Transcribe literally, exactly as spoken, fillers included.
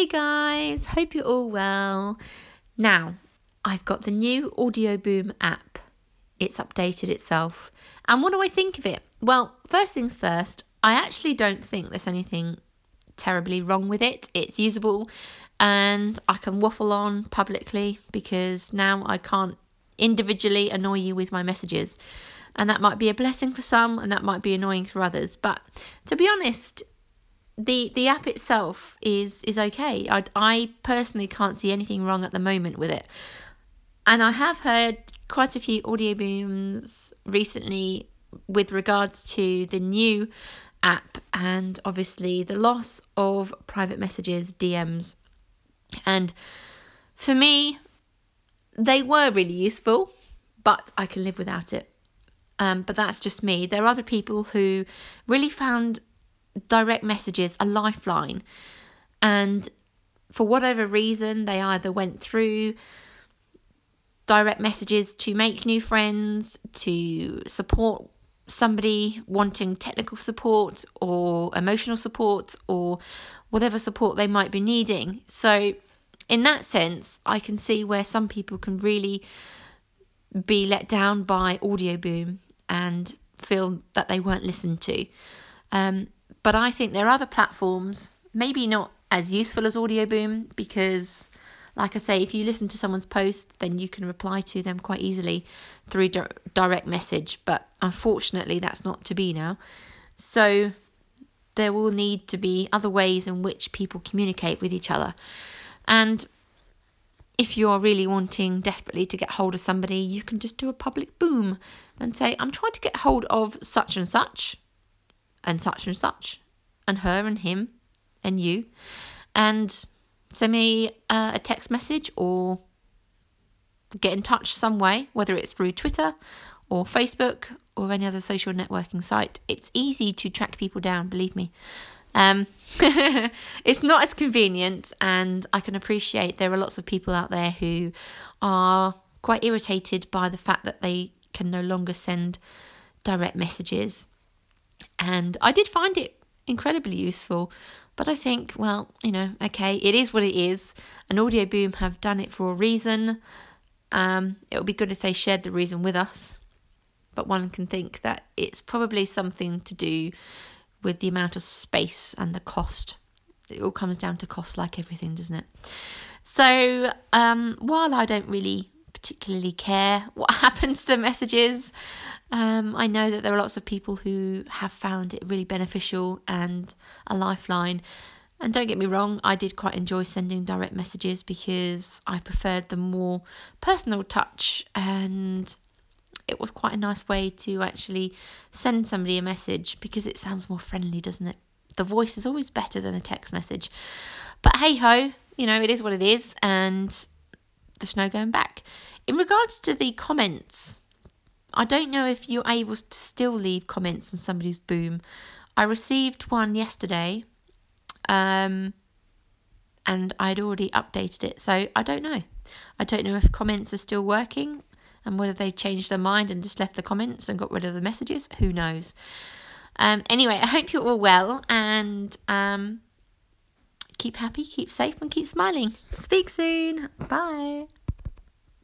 Hey guys, hope you're all well. Now, I've got the new Audioboom app. It's updated itself. And what do I think of it? Well, first things first, I actually don't think there's anything terribly wrong with it. It's usable and I can waffle on publicly because now I can't individually annoy you with my messages. And that might be a blessing for some and that might be annoying for others. But to be honest, the the app itself is is okay. I, I personally can't see anything wrong at the moment with it. And I have heard quite a few audio booms recently with regards to the new app and obviously the loss of private messages, D Ms. And for me, they were really useful, but I can live without it. Um, but that's just me. There are other people who really found direct messages a lifeline, and for whatever reason they either went through direct messages to make new friends, to support somebody wanting technical support or emotional support or whatever support they might be needing. So in that sense, I can see where some people can really be let down by Audioboom and feel that they weren't listened to. Um, But I think there are other platforms, maybe not as useful as Audioboom, because, like I say, if you listen to someone's post, then you can reply to them quite easily through di- direct message. But unfortunately, that's not to be now. So there will need to be other ways in which people communicate with each other. And if you're really wanting desperately to get hold of somebody, you can just do a public boom and say, I'm trying to get hold of such and such. And such and such, and her and him and you, and send me uh, a text message or get in touch some way, whether it's through Twitter or Facebook or any other social networking site. It's easy to track people down, believe me. Um, it's not as convenient, and I can appreciate there are lots of people out there who are quite irritated by the fact that they can no longer send direct messages. And I did find it incredibly useful, but I think, well, you know, okay, it is what it is. And Audioboom have done it for a reason. Um, it would be good if they shared the reason with us, but one can think that it's probably something to do with the amount of space and the cost. It all comes down to cost, like everything, doesn't it? So um, while I don't really particularly care what happens to messages, Um, I know that there are lots of people who have found it really beneficial and a lifeline. And don't get me wrong, I did quite enjoy sending direct messages because I preferred the more personal touch, and it was quite a nice way to actually send somebody a message because it sounds more friendly, doesn't it? The voice is always better than a text message. But hey ho, you know, it is what it is, and there's no going back. In regards to the comments, I don't know if you're able to still leave comments on somebody's boom. I received one yesterday, um, and I'd already updated it, so I don't know. I don't know if comments are still working and whether they've changed their mind and just left the comments and got rid of the messages. Who knows? Um, anyway, I hope you're all well, and um, keep happy, keep safe, and keep smiling. Speak soon. Bye.